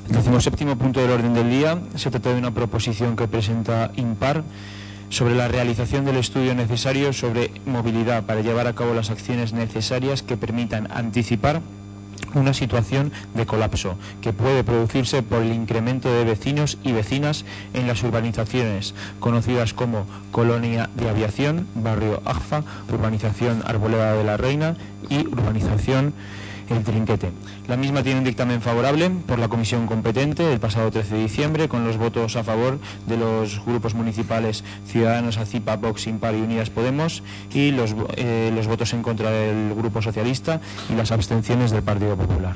17º punto del orden del día. Se trata de una proposición que presenta Impar sobre la realización del estudio necesario sobre movilidad para llevar a cabo las acciones necesarias que permitan anticipar una situación de colapso que puede producirse por el incremento de vecinos y vecinas en las urbanizaciones conocidas como Colonia de Aviación, Barrio Agfa, Urbanización Arboleda de la Reina y Urbanización El Trinquete. La misma tiene un dictamen favorable por la comisión competente el pasado 13 de diciembre, con los votos a favor de los grupos municipales Ciudadanos, ACIPA, Vox, Impar y Unidas Podemos, y los votos en contra del Grupo Socialista y las abstenciones del Partido Popular.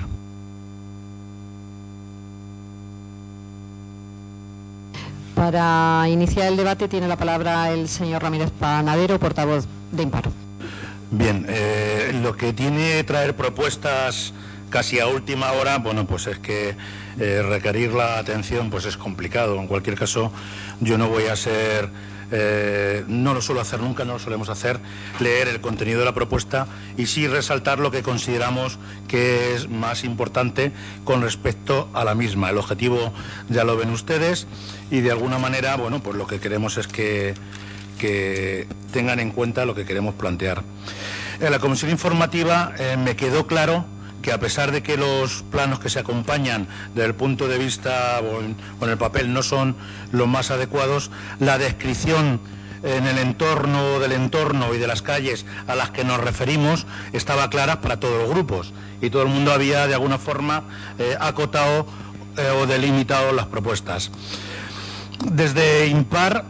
Para iniciar el debate tiene la palabra el señor Ramírez Panadero, portavoz de Impar. Bien, lo que tiene traer propuestas casi a última hora, bueno, pues es que requerir la atención pues es complicado. En cualquier caso, yo no voy a ser, no lo suelo hacer nunca, no lo solemos hacer, leer el contenido de la propuesta y sí resaltar lo que consideramos que es más importante con respecto a la misma. El objetivo ya lo ven ustedes y de alguna manera, bueno, pues lo que queremos es que tengan en cuenta lo que queremos plantear. En la comisión informativa me quedó claro que a pesar de que los planos que se acompañan desde el punto de vista o en el papel no son los más adecuados, la descripción en el entorno del entorno y de las calles a las que nos referimos estaba clara para todos los grupos y todo el mundo había de alguna forma acotado o delimitado las propuestas. Desde Impar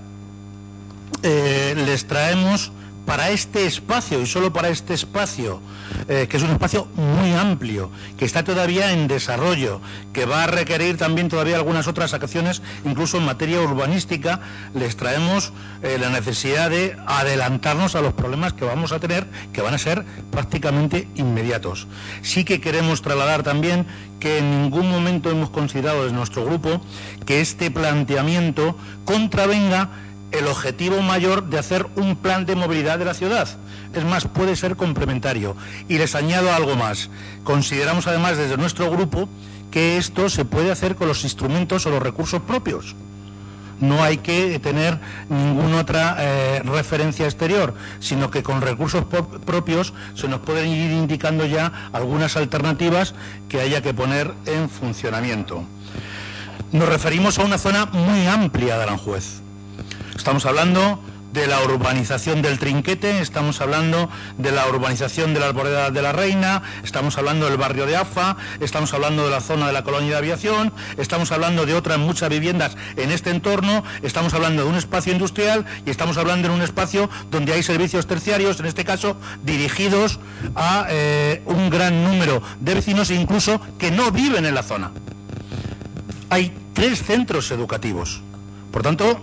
les traemos para este espacio y solo para este espacio, que es un espacio muy amplio, que está todavía en desarrollo, que va a requerir también todavía algunas otras acciones, incluso en materia urbanística, les traemos la necesidad de adelantarnos a los problemas que vamos a tener, que van a ser prácticamente inmediatos. Sí que queremos trasladar también que en ningún momento hemos considerado desde nuestro grupo que este planteamiento contravenga el objetivo mayor de hacer un plan de movilidad de la ciudad. Es más, puede ser complementario. Y les añado algo más. Consideramos además desde nuestro grupo que esto se puede hacer con los instrumentos o los recursos propios. No hay que tener ninguna otra referencia exterior, sino que con recursos propios se nos pueden ir indicando ya algunas alternativas que haya que poner en funcionamiento. Nos referimos a una zona muy amplia de Aranjuez. Estamos hablando de la urbanización del Trinquete, estamos hablando de la urbanización de la Arboleda de la Reina, estamos hablando del barrio de Afa, estamos hablando de la zona de la Colonia de Aviación, estamos hablando de otras muchas viviendas en este entorno, estamos hablando de un espacio industrial y estamos hablando de un espacio donde hay servicios terciarios, en este caso dirigidos a un gran número de vecinos incluso que no viven en la zona. Hay 3 centros educativos. Por tanto,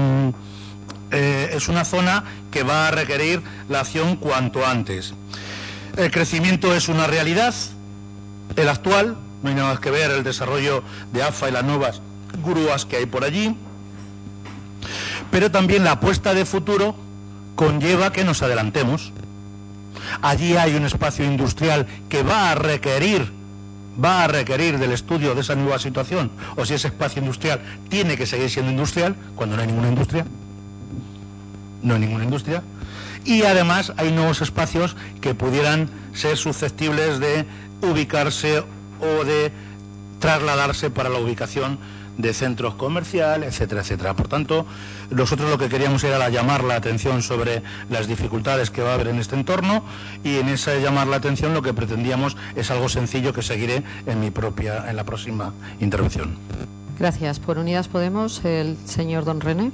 es una zona que va a requerir la acción cuanto antes. El crecimiento es una realidad, el actual, no hay nada más que ver el desarrollo de AFA y las nuevas grúas que hay por allí, pero también la apuesta de futuro conlleva que nos adelantemos. Allí hay un espacio industrial que va a requerir del estudio de esa nueva situación, o si ese espacio industrial tiene que seguir siendo industrial, cuando no hay ninguna industria. No hay ninguna industria. Y además hay nuevos espacios que pudieran ser susceptibles de ubicarse o de trasladarse para la ubicación de centros comerciales, etcétera, etcétera. Por tanto, nosotros lo que queríamos era llamar la atención sobre las dificultades que va a haber en este entorno y en ese llamar la atención lo que pretendíamos es algo sencillo que seguiré en la próxima intervención. Gracias. Por Unidas Podemos, el señor Don René.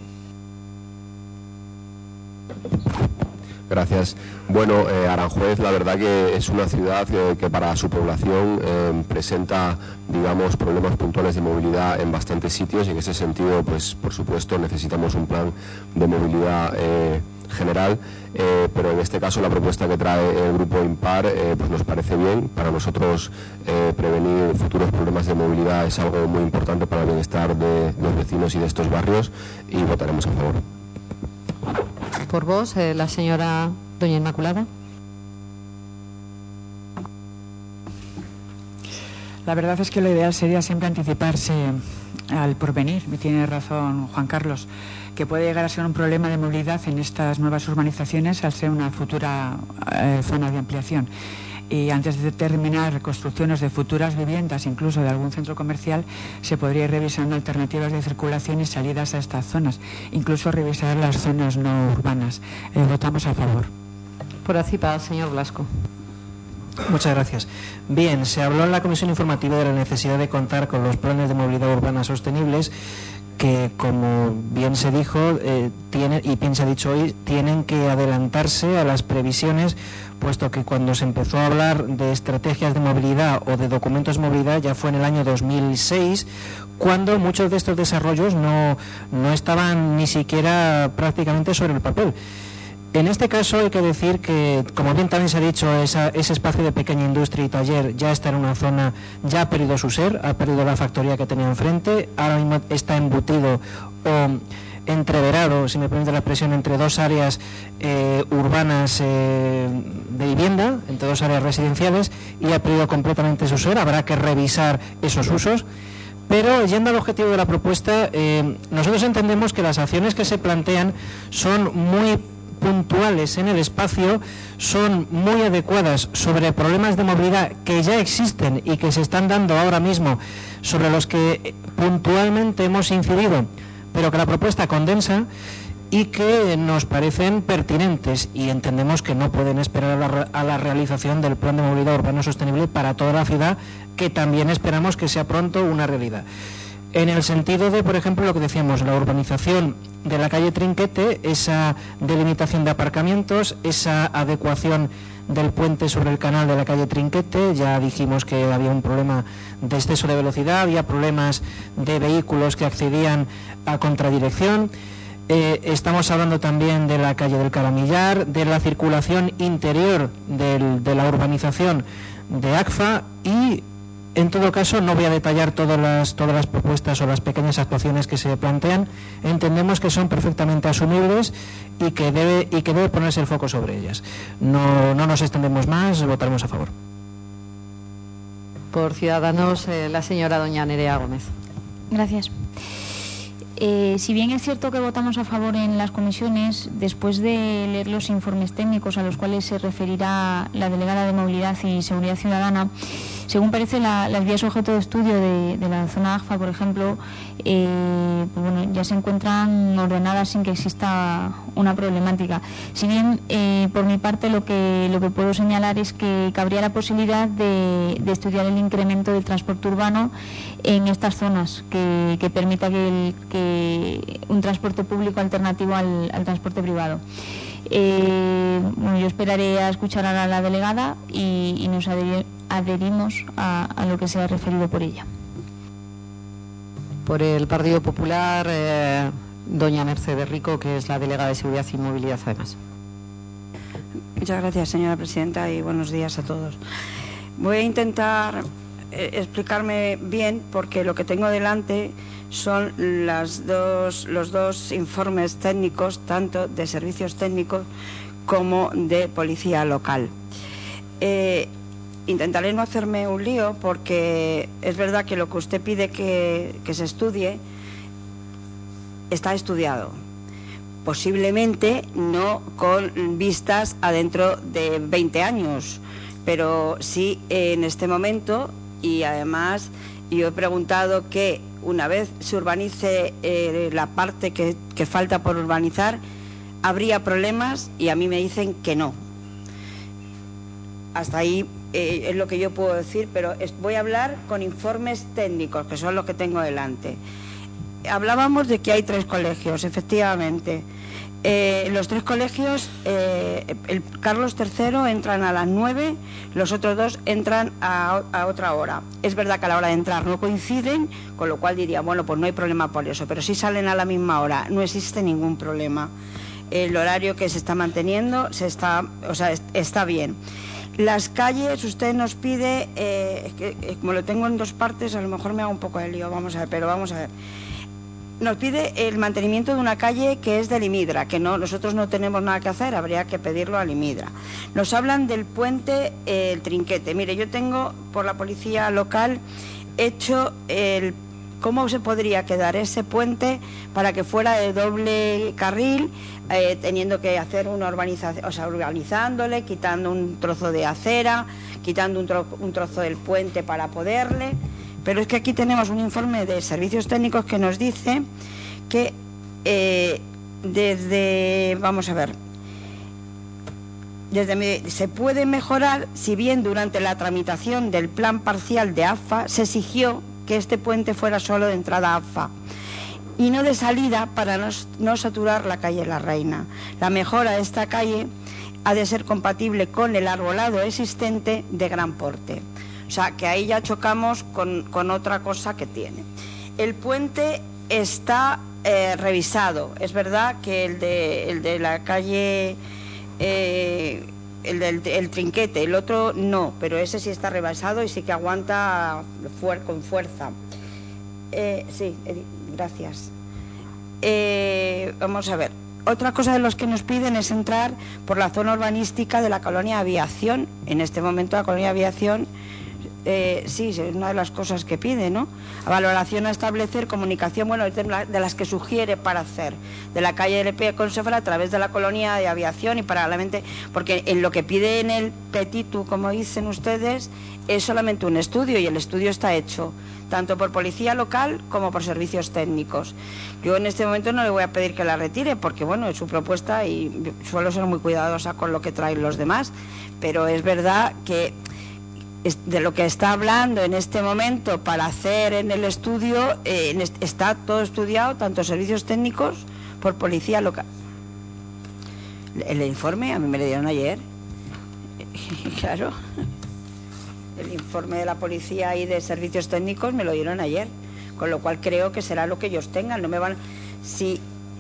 Gracias. Bueno, Aranjuez, la verdad que es una ciudad que para su población presenta, digamos, problemas puntuales de movilidad en bastantes sitios y en ese sentido, pues, por supuesto, necesitamos un plan de movilidad general, pero en este caso la propuesta que trae el Grupo Impar pues nos parece bien. Para nosotros prevenir futuros problemas de movilidad es algo muy importante para el bienestar de los vecinos y de estos barrios y votaremos a favor. Por vos, la señora doña Inmaculada. La verdad es que lo ideal sería siempre anticiparse al porvenir. Me tiene razón Juan Carlos, que puede llegar a ser un problema de movilidad en estas nuevas urbanizaciones al ser una futura zona de ampliación. Y antes de terminar construcciones de futuras viviendas, incluso de algún centro comercial, se podría ir revisando alternativas de circulación y salidas a estas zonas, incluso revisar las zonas no urbanas. Votamos a favor. Por ACIPA, señor Blasco. Muchas gracias. Bien, se habló en la comisión informativa de la necesidad de contar con los planes de movilidad urbana sostenibles que, como bien se dijo, y bien se ha dicho hoy, tienen que adelantarse a las previsiones, puesto que cuando se empezó a hablar de estrategias de movilidad o de documentos de movilidad ya fue en el año 2006, cuando muchos de estos desarrollos no estaban ni siquiera prácticamente sobre el papel. En este caso hay que decir que, como bien también se ha dicho, ese espacio de pequeña industria y taller ya está en una zona, ya ha perdido su ser, ha perdido la factoría que tenía enfrente, ahora mismo está embutido o entreverado, si me permite la expresión, entre dos áreas urbanas de vivienda, entre dos áreas residenciales, y ha perdido completamente su ser. Habrá que revisar esos usos. Pero, yendo al objetivo de la propuesta, nosotros entendemos que las acciones que se plantean son muy puntuales en el espacio, son muy adecuadas sobre problemas de movilidad que ya existen y que se están dando ahora mismo, sobre los que puntualmente hemos incidido, pero que la propuesta condensa y que nos parecen pertinentes, y entendemos que no pueden esperar a la realización del Plan de Movilidad Urbana Sostenible para toda la ciudad, que también esperamos que sea pronto una realidad. En el sentido de, por ejemplo, lo que decíamos, la urbanización de la calle Trinquete, esa delimitación de aparcamientos, esa adecuación del puente sobre el canal de la calle Trinquete. Ya dijimos que había un problema de exceso de velocidad, había problemas de vehículos que accedían a contradirección. Estamos hablando también de la calle del Caramillar, de la circulación interior de la urbanización de ACFA, y en todo caso no voy a detallar todas las propuestas o las pequeñas actuaciones que se plantean. Entendemos que son perfectamente asumibles y que debe ponerse el foco sobre ellas. No nos extendemos más, votaremos a favor. Por Ciudadanos, la señora doña Nerea Gómez. Gracias. Si bien es cierto que votamos a favor en las comisiones, después de leer los informes técnicos a los cuales se referirá la delegada de Movilidad y Seguridad Ciudadana, según parece, las vías objeto de estudio de la zona ACFA, por ejemplo, ya se encuentran ordenadas sin que exista una problemática. Si bien, por mi parte, lo que puedo señalar es que cabría la posibilidad de estudiar el incremento del transporte urbano en estas zonas, que permita que un transporte público alternativo al transporte privado. Yo esperaré a escuchar a la delegada y nos adherimos a lo que se ha referido por ella. Por el Partido Popular, doña Mercedes Rico, que es la delegada de Seguridad y Movilidad, además. Muchas gracias, señora presidenta, y buenos días a todos. Voy a intentar explicarme bien, porque lo que tengo delante son los dos informes técnicos, tanto de servicios técnicos como de policía local. Intentaré no hacerme un lío, porque es verdad que lo que usted pide que se estudie está estudiado. Posiblemente no con vistas a dentro de 20 años, pero sí en este momento. Y además yo he preguntado que una vez se urbanice la parte que falta por urbanizar, ¿habría problemas? Y a mí me dicen que no. Hasta ahí es lo que yo puedo decir, pero voy a hablar con informes técnicos, que son los que tengo delante. Hablábamos de que hay 3 colegios, efectivamente. Los 3 colegios, el Carlos III entran a las 9, los otros 2 entran a otra hora. Es verdad que a la hora de entrar no coinciden, con lo cual diría, bueno, pues no hay problema por eso, pero si salen a la misma hora no existe ningún problema. El horario que se está manteniendo está bien. Las calles, usted nos pide, como lo tengo en 2 partes, a lo mejor me hago un poco de lío, vamos a ver. nos pide el mantenimiento de una calle que es del IMIDRA, que nosotros no tenemos nada que hacer, habría que pedirlo al IMIDRA. Nos hablan del puente El Trinquete. Mire, yo tengo por la policía local hecho cómo se podría quedar ese puente para que fuera de doble carril, teniendo que hacer una urbanización, o sea, urbanizándole, quitando un trozo de acera, quitando un trozo del puente para poderle. Pero es que aquí tenemos un informe de servicios técnicos que nos dice que se puede mejorar, si bien durante la tramitación del plan parcial de AFA se exigió que este puente fuera solo de entrada AFA y no de salida para no saturar la calle La Reina. La mejora de esta calle ha de ser compatible con el arbolado existente de gran porte. O sea, que ahí ya chocamos con otra cosa que tiene. El puente está revisado. Es verdad que el de la calle, el Trinquete, el otro no, pero ese sí está revisado y sí que aguanta con fuerza. Sí, gracias. Vamos a ver. Otra cosa de los que nos piden es entrar por la zona urbanística de la colonia Aviación. En este momento la colonia Aviación... sí, es una de las cosas que pide, ¿no? A valoración a establecer comunicación, bueno, de las que sugiere para hacer, de la calle LP Consefra a través de la colonia de Aviación y paralelamente, porque en lo que pide en el petitu, como dicen ustedes, es solamente un estudio y el estudio está hecho tanto por policía local como por servicios técnicos. Yo en este momento no le voy a pedir que la retire porque, bueno, es su propuesta y suelo ser muy cuidadosa con lo que traen los demás, pero es verdad que de lo que está hablando en este momento para hacer en el estudio, está todo estudiado, tanto servicios técnicos por policía local. El informe a mí me lo dieron ayer, claro, el informe de la policía y de servicios técnicos me lo dieron ayer, con lo cual creo que será lo que ellos tengan. No me van, si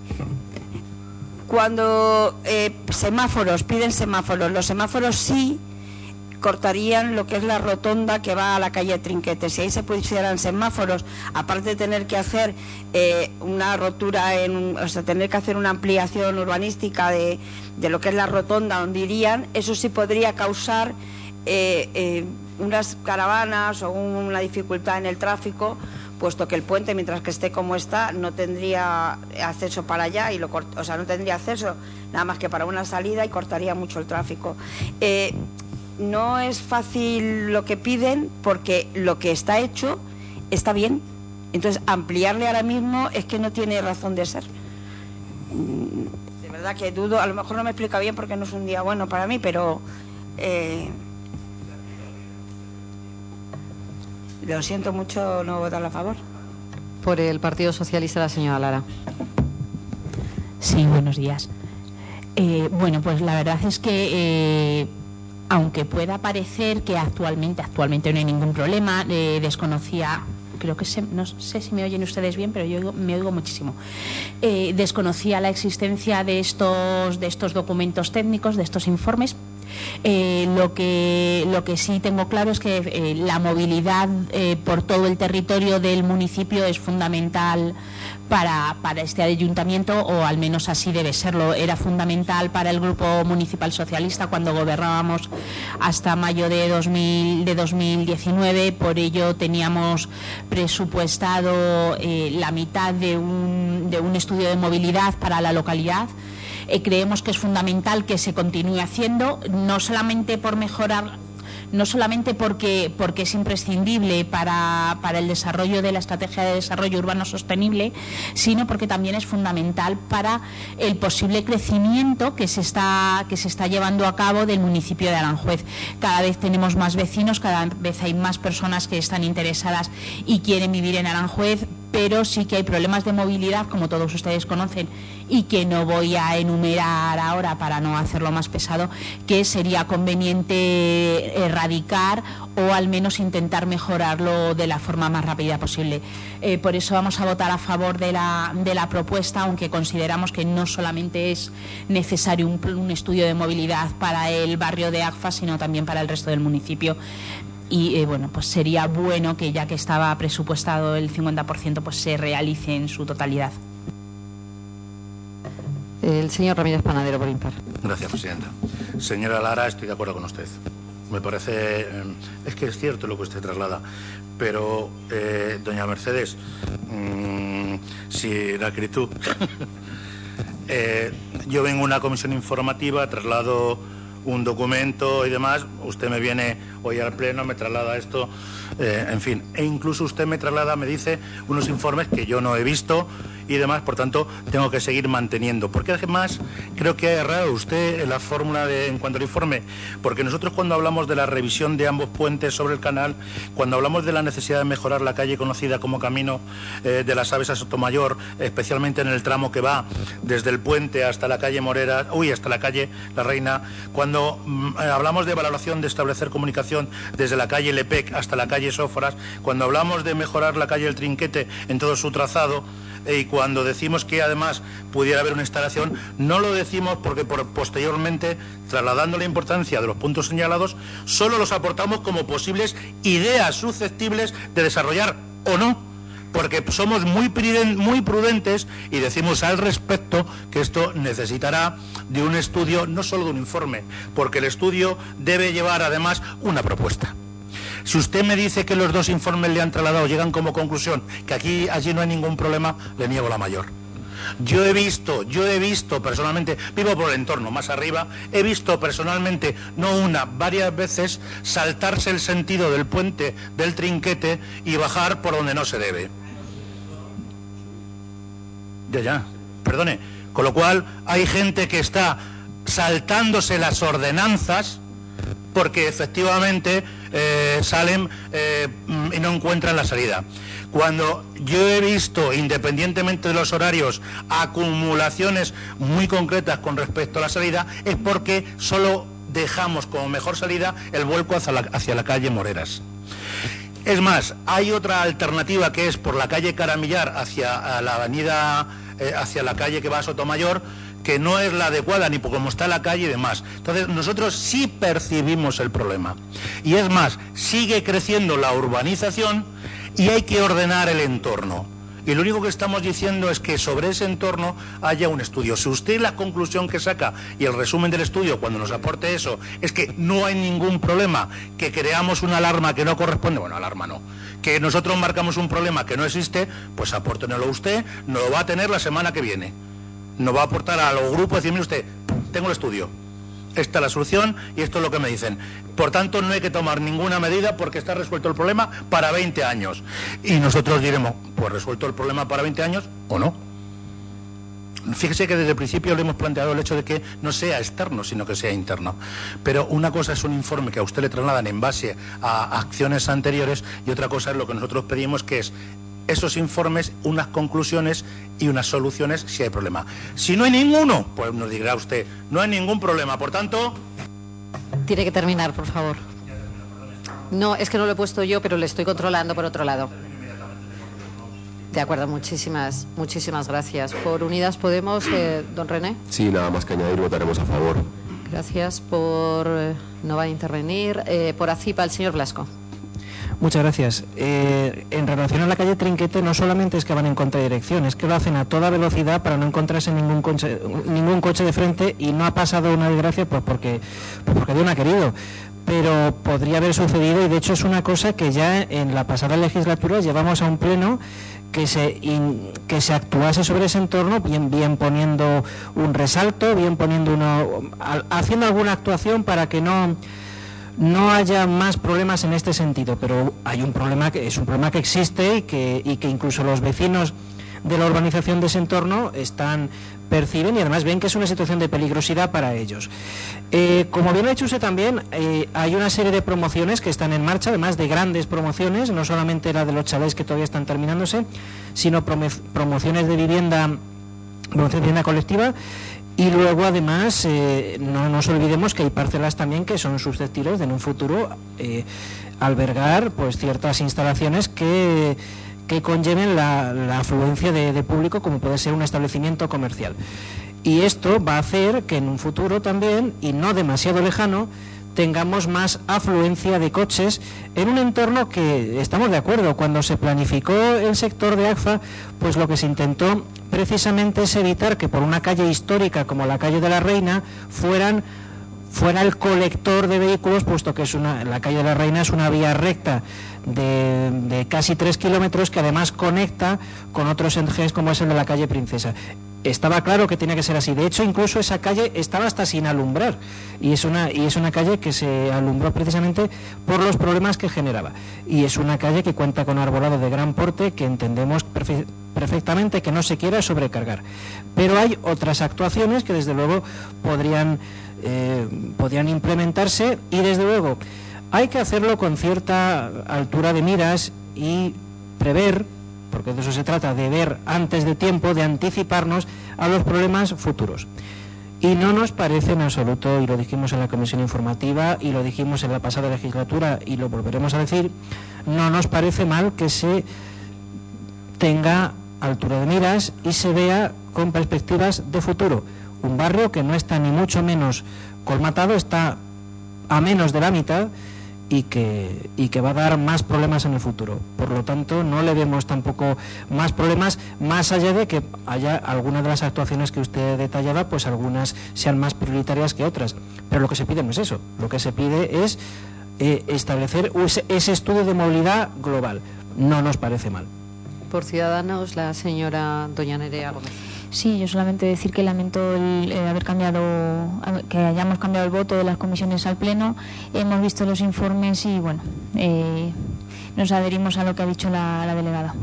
cuando semáforos, piden semáforos, los semáforos sí cortarían lo que es la rotonda que va a la calle Trinquete. Si ahí se pusieran semáforos, aparte de tener que hacer una rotura, o sea, tener que hacer una ampliación urbanística de lo que es la rotonda donde irían, eso sí podría causar unas caravanas o una dificultad en el tráfico, puesto que el puente, mientras que esté como está, no tendría acceso para allá, o sea, no tendría acceso nada más que para una salida y cortaría mucho el tráfico. No es fácil lo que piden porque lo que está hecho está bien. Entonces, ampliarle ahora mismo es que no tiene razón de ser. De verdad que dudo, a lo mejor no me explica bien porque no es un día bueno para mí, pero lo siento mucho no votar a favor. Por el Partido Socialista, la señora Lara. Sí, buenos días. Bueno, pues la verdad es que... aunque pueda parecer que actualmente no hay ningún problema, desconocía, creo que no sé si me oyen ustedes bien, pero yo me oigo muchísimo. Desconocía la existencia de estos documentos técnicos, de estos informes. Lo que sí tengo claro es que la movilidad por todo el territorio del municipio es fundamental para este ayuntamiento, o al menos así debe serlo. Era fundamental para el Grupo Municipal Socialista cuando gobernábamos hasta mayo de 2019, por ello teníamos presupuestado la mitad de un estudio de movilidad para la localidad. Creemos que es fundamental que se continúe haciendo, no solamente por mejorar, no solamente porque es imprescindible para el desarrollo de la estrategia de desarrollo urbano sostenible, sino porque también es fundamental para el posible crecimiento que se está llevando a cabo del municipio de Aranjuez. Cada vez tenemos más vecinos, cada vez hay más personas que están interesadas y quieren vivir en Aranjuez, pero sí que hay problemas de movilidad, como todos ustedes conocen, y que no voy a enumerar ahora para no hacerlo más pesado, que sería conveniente erradicar o al menos intentar mejorarlo de la forma más rápida posible. Por eso vamos a votar a favor de la propuesta, aunque consideramos que no solamente es necesario un estudio de movilidad para el barrio de Agfa, sino también para el resto del municipio. y bueno, pues sería bueno que, ya que estaba presupuestado el 50%, pues se realice en su totalidad. El señor Ramírez Panadero, por Impar. Gracias, presidenta. Señora Lara, estoy de acuerdo con usted. Me parece, es que es cierto lo que usted traslada, pero doña Mercedes, si la acritud, yo vengo a una comisión informativa, traslado un documento y demás, usted me viene hoy al pleno, me traslada esto, en fin, e incluso usted me traslada, me dice unos informes que yo no he visto y demás, por tanto tengo que seguir manteniendo, porque además creo que ha errado usted en la fórmula en cuanto al informe, porque nosotros cuando hablamos de la revisión de ambos puentes sobre el canal, cuando hablamos de la necesidad de mejorar la calle conocida como Camino de las Aves a Sotomayor, especialmente en el tramo que va desde el puente hasta la calle Morera, hasta la calle La Reina, cuando hablamos de valoración de establecer comunicación desde la calle Lepec hasta la calle Sóforas, cuando hablamos de mejorar la calle El Trinquete en todo su trazado, y cuando decimos que además pudiera haber una instalación, no lo decimos porque posteriormente, trasladando la importancia de los puntos señalados, solo los aportamos como posibles ideas susceptibles de desarrollar o no, porque somos muy prudentes y decimos al respecto que esto necesitará de un estudio, no solo de un informe, porque el estudio debe llevar además una propuesta. Si usted me dice que los dos informes le han trasladado llegan como conclusión que allí no hay ningún problema, le niego la mayor. Yo he visto personalmente, vivo por el entorno, más arriba, he visto personalmente, no una, varias veces, saltarse el sentido del puente del Trinquete y bajar por donde no se debe. Ya, perdone. Con lo cual, hay gente que está saltándose las ordenanzas porque efectivamente salen y no encuentran la salida. Cuando yo he visto, independientemente de los horarios, acumulaciones muy concretas con respecto a la salida, es porque solo dejamos como mejor salida el vuelco hacia la calle Moreras. Es más, hay otra alternativa que es por la calle Caramillar hacia la avenida, hacia la calle que va a Sotomayor, que no es la adecuada ni por cómo está la calle y demás. Entonces nosotros sí percibimos el problema. Y es más, sigue creciendo la urbanización y hay que ordenar el entorno. Y lo único que estamos diciendo es que sobre ese entorno haya un estudio. Si usted la conclusión que saca y el resumen del estudio cuando nos aporte eso es que no hay ningún problema, que creamos una alarma que no corresponde, bueno, alarma no, que nosotros marcamos un problema que no existe, pues apórtenelo usted, no lo va a tener la semana que viene. Nos va a aportar a los grupos y decir, mire usted, tengo el estudio, esta es la solución y esto es lo que me dicen. Por tanto, no hay que tomar ninguna medida porque está resuelto el problema para 20 años. Y nosotros diremos, pues resuelto el problema para 20 años o no. Fíjese que desde el principio le hemos planteado el hecho de que no sea externo, sino que sea interno. Pero una cosa es un informe que a usted le trasladan en base a acciones anteriores y otra cosa es lo que nosotros pedimos, que es esos informes, unas conclusiones y unas soluciones si hay problema. Si no hay ninguno, pues nos dirá usted, no hay ningún problema. Por tanto... Tiene que terminar, por favor. No, es que no lo he puesto yo, pero le estoy controlando por otro lado. De acuerdo, muchísimas gracias. Por Unidas Podemos, don René. Sí, nada más que añadir, votaremos a favor. Gracias por... no va a intervenir. Por ACIPA, el señor Blasco. Muchas gracias. En relación a la calle Trinquete, no solamente es que van en contradirección, es que lo hacen a toda velocidad para no encontrarse ningún coche de frente, y no ha pasado una desgracia pues porque Dios no ha querido. Pero podría haber sucedido, y de hecho es una cosa que ya en la pasada legislatura llevamos a un pleno que se actuase sobre ese entorno, bien poniendo un resalto, bien poniendo haciendo alguna actuación para que no haya más problemas en este sentido. Pero hay un problema que existe y que incluso los vecinos de la urbanización de ese entorno perciben y además ven que es una situación de peligrosidad para ellos. Como bien ha dicho usted también, hay una serie de promociones que están en marcha, además de grandes promociones, no solamente la de los chalés que todavía están terminándose, sino promociones de vivienda colectiva. Y luego, además, no nos olvidemos que hay parcelas también que son susceptibles de en un futuro albergar pues ciertas instalaciones que conlleven la afluencia de público, como puede ser un establecimiento comercial. Y esto va a hacer que en un futuro también, y no demasiado lejano, tengamos más afluencia de coches en un entorno que estamos de acuerdo. Cuando se planificó el sector de AGFA, pues lo que se intentó precisamente es evitar que por una calle histórica como la calle de la Reina fuera el colector de vehículos, puesto que la calle de la Reina es una vía recta de casi 3 kilómetros que además conecta con otros ejes como es el de la calle Princesa. Estaba claro que tenía que ser así. De hecho, incluso esa calle estaba hasta sin alumbrar, y es una calle que se alumbró precisamente por los problemas que generaba, y es una calle que cuenta con arbolado de gran porte que entendemos perfectamente que no se quiera sobrecargar. Pero hay otras actuaciones que desde luego podrían implementarse, y desde luego hay que hacerlo con cierta altura de miras y prever, porque de eso se trata, de ver antes de tiempo, de anticiparnos a los problemas futuros. Y no nos parece en absoluto, y lo dijimos en la comisión informativa y lo dijimos en la pasada legislatura y lo volveremos a decir, no nos parece mal que se tenga altura de miras y se vea con perspectivas de futuro. Un barrio que no está ni mucho menos colmatado, está a menos de la mitad, y que va a dar más problemas en el futuro. Por lo tanto, no le vemos tampoco más problemas, más allá de que haya algunas de las actuaciones que usted detallaba, pues algunas sean más prioritarias que otras. Pero lo que se pide no es eso. Lo que se pide es establecer ese estudio de movilidad global. No nos parece mal. Por Ciudadanos, la señora doña Nerea Gómez. Sí, yo solamente decir que lamento que hayamos cambiado el voto de las comisiones al Pleno. Hemos visto los informes y, bueno, nos adherimos a lo que ha dicho la delegada.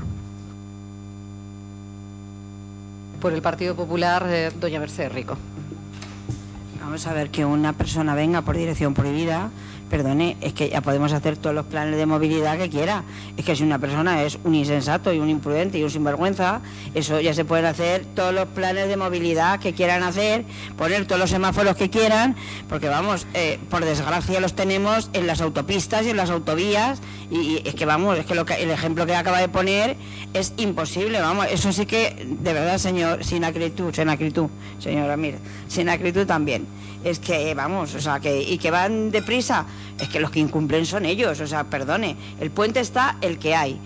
Por el Partido Popular, doña Mercedes Rico. Vamos a ver, que una persona venga por dirección prohibida, perdone, es que ya podemos hacer todos los planes de movilidad que quiera. Es que si una persona es un insensato y un imprudente y un sinvergüenza, eso ya se pueden hacer todos los planes de movilidad que quieran hacer, poner todos los semáforos que quieran, porque vamos, por desgracia los tenemos en las autopistas y en las autovías, y es que vamos, es que el ejemplo que acaba de poner es imposible, vamos, eso sí que, de verdad, señor, sin acritud, señora, mire, sin acritud también. Es que, vamos, o sea, y que van deprisa, es que los que incumplen son ellos, o sea, perdone, el puente está el que hay.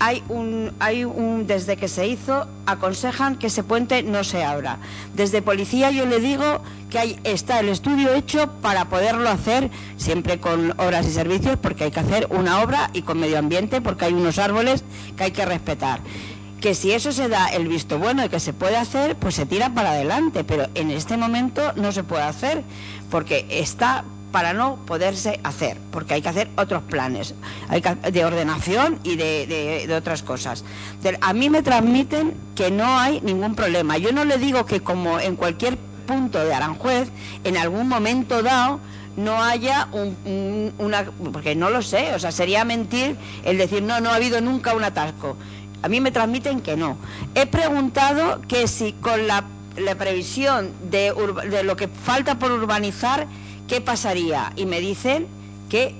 Desde que se hizo, aconsejan que ese puente no se abra. Desde policía yo le digo que está el estudio hecho para poderlo hacer, siempre con obras y servicios, porque hay que hacer una obra, y con medio ambiente, porque hay unos árboles que hay que respetar. Que si eso se da el visto bueno de que se puede hacer, pues se tira para adelante, pero en este momento no se puede hacer, porque está para no poderse hacer, porque hay que hacer otros planes de ordenación y de otras cosas. A mí me transmiten que no hay ningún problema. Yo no le digo que, como en cualquier punto de Aranjuez, en algún momento dado no haya porque no lo sé, o sea, sería mentir el decir no ha habido nunca un atasco. A mí me transmiten que no. He preguntado que si con la previsión de lo que falta por urbanizar, ¿qué pasaría? Y me dicen que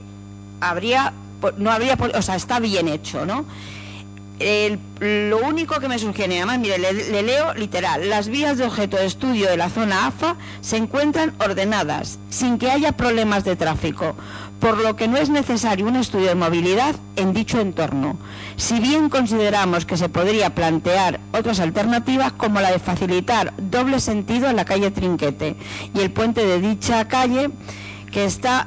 no habría, o sea, está bien hecho, ¿no? Lo único que me sugiere, además, mire, le leo literal: las vías de objeto de estudio de la zona AFA se encuentran ordenadas, sin que haya problemas de tráfico, por lo que no es necesario un estudio de movilidad en dicho entorno. Si bien consideramos que se podría plantear otras alternativas, como la de facilitar doble sentido en la calle Trinquete y el puente de dicha calle, que está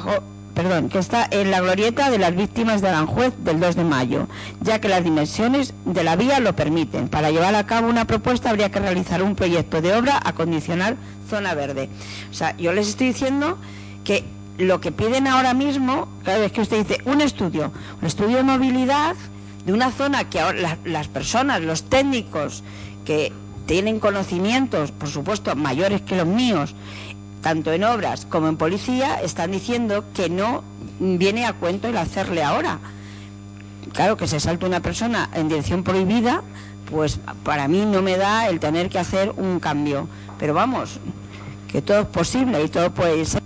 en la glorieta de las víctimas de Aranjuez del 2 de mayo, ya que las dimensiones de la vía lo permiten. Para llevar a cabo una propuesta habría que realizar un proyecto de obra a acondicionar zona verde. O sea, yo les estoy diciendo que lo que piden ahora mismo, cada vez que usted dice un estudio de movilidad de una zona que ahora las personas, los técnicos que tienen conocimientos, por supuesto, mayores que los míos, tanto en obras como en policía, están diciendo que no viene a cuento el hacerle ahora. Claro, que se salte una persona en dirección prohibida, pues para mí no me da el tener que hacer un cambio. Pero vamos, que todo es posible y todo puede ser.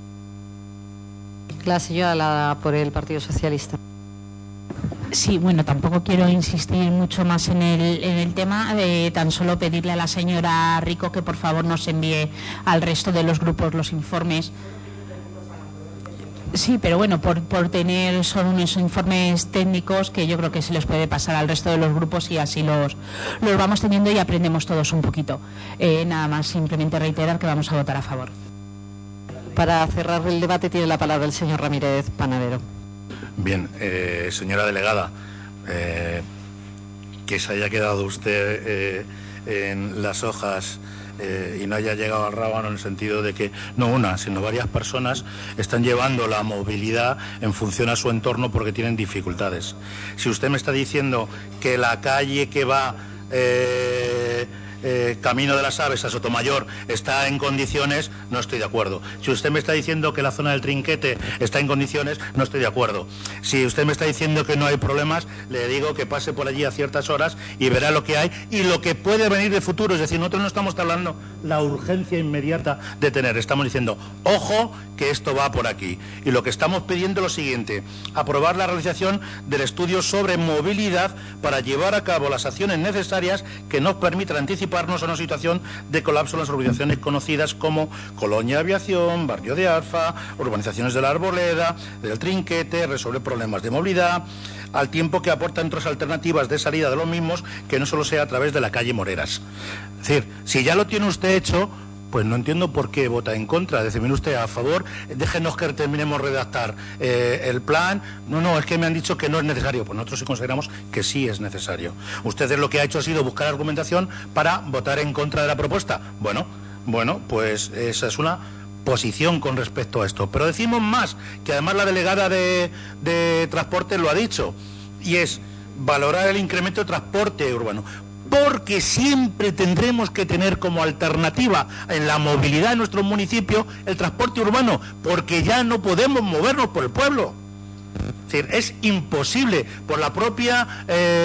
La señora por el Partido Socialista. Sí, bueno, tampoco quiero insistir mucho más en el tema, tan solo pedirle a la señora Rico que por favor nos envíe al resto de los grupos los informes. Sí, pero bueno, por tener son unos informes técnicos que yo creo que se les puede pasar al resto de los grupos y así los vamos teniendo y aprendemos todos un poquito. Nada más, simplemente reiterar que vamos a votar a favor. Para cerrar el debate tiene la palabra el señor Ramírez Panadero. Bien, señora delegada, que se haya quedado usted en las hojas y no haya llegado al rábano en el sentido de que no una, sino varias personas están llevando la movilidad en función a su entorno porque tienen dificultades. Si usted me está diciendo que la calle que va Camino de las Aves a Sotomayor está en condiciones, no estoy de acuerdo. Si usted me está diciendo que la zona del Trinquete está en condiciones, no estoy de acuerdo. Si usted me está diciendo que no hay problemas, le digo que pase por allí a ciertas horas y verá lo que hay y lo que puede venir de futuro. Es decir, nosotros no estamos hablando la urgencia inmediata de tener, estamos diciendo, ojo, que esto va por aquí. Y lo que estamos pidiendo es lo siguiente: aprobar la realización del estudio sobre movilidad para llevar a cabo las acciones necesarias que nos permitan anticiparnos a una situación de colapso en las urbanizaciones conocidas como Colonia Aviación, Barrio de Arfa, urbanizaciones de la Arboleda, del Trinquete, resolver problemas de movilidad, al tiempo que aportan otras alternativas de salida de los mismos que no solo sea a través de la calle Moreras. Es decir, si ya lo tiene usted hecho, pues no entiendo por qué vota en contra. Decir, mire usted, a favor, déjenos que terminemos de redactar el plan. No, es que me han dicho que no es necesario. Pues nosotros sí consideramos que sí es necesario. Ustedes lo que ha hecho ha sido buscar argumentación para votar en contra de la propuesta. Bueno, pues esa es una posición con respecto a esto. Pero decimos más, que además la delegada de Transporte lo ha dicho, y es valorar el incremento de transporte urbano. Porque siempre tendremos que tener como alternativa en la movilidad de nuestro municipio el transporte urbano, porque ya no podemos movernos por el pueblo. Es decir, es imposible por la propia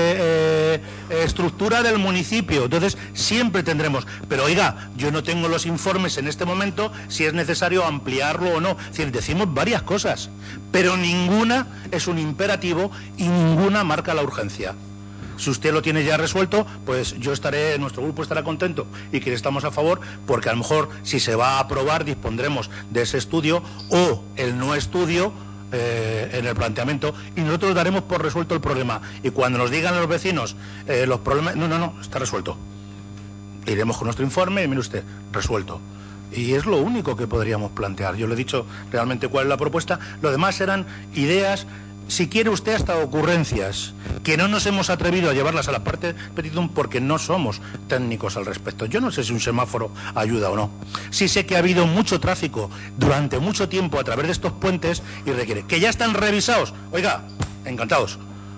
estructura del municipio. Entonces siempre tendremos, pero oiga, yo no tengo los informes en este momento si es necesario ampliarlo o no. Es decir, decimos varias cosas, pero ninguna es un imperativo y ninguna marca la urgencia. Si usted lo tiene ya resuelto, pues nuestro grupo estará contento y que estamos a favor, porque a lo mejor si se va a aprobar dispondremos de ese estudio o el no estudio en el planteamiento, y nosotros daremos por resuelto el problema. Y cuando nos digan los vecinos los problemas, no, está resuelto. Iremos con nuestro informe y mire usted, resuelto. Y es lo único que podríamos plantear. Yo le he dicho realmente cuál es la propuesta. Lo demás eran ideas, si quiere usted hasta ocurrencias, que no nos hemos atrevido a llevarlas a la parte petitum porque no somos técnicos al respecto. Yo no sé si un semáforo ayuda o no. Sí sé que ha habido mucho tráfico durante mucho tiempo a través de estos puentes y requiere, que ya están revisados. Oiga, encantados.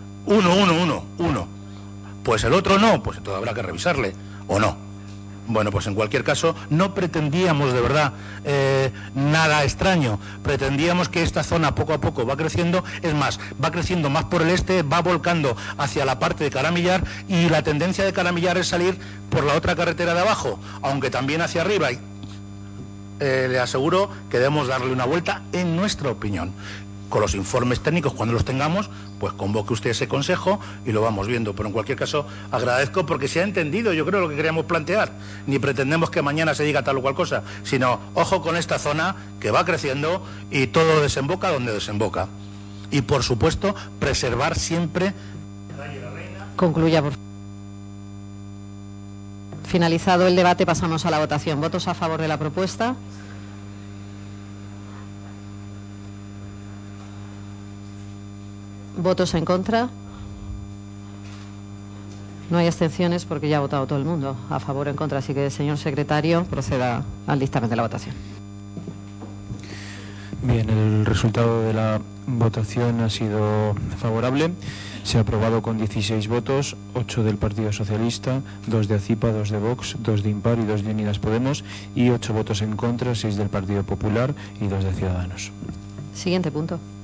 Uno. Pues el otro no, pues entonces habrá que revisarle, ¿o no? Bueno, pues en cualquier caso, no pretendíamos de verdad nada extraño. Pretendíamos que esta zona poco a poco va creciendo, es más, va creciendo más por el este, va volcando hacia la parte de Caramillar, y la tendencia de Caramillar es salir por la otra carretera de abajo, aunque también hacia arriba. Y le aseguro que debemos darle una vuelta, en nuestra opinión. Con los informes técnicos, cuando los tengamos, pues convoque usted ese consejo y lo vamos viendo. Pero en cualquier caso, agradezco porque se ha entendido, yo creo, lo que queríamos plantear. Ni pretendemos que mañana se diga tal o cual cosa, sino, ojo con esta zona que va creciendo y todo desemboca donde desemboca. Y, por supuesto, preservar siempre... Concluya, por favor. Finalizado el debate, pasamos a la votación. ¿Votos a favor de la propuesta? ¿Votos en contra? No hay abstenciones porque ya ha votado todo el mundo a favor o en contra, así que, señor secretario, proceda al dictamen de la votación. Bien, el resultado de la votación ha sido favorable. Se ha aprobado con 16 votos, 8 del Partido Socialista, 2 de ACIPA, 2 de Vox, 2 de Impar y 2 de Unidas Podemos, y 8 votos en contra, 6 del Partido Popular y 2 de Ciudadanos. Siguiente punto.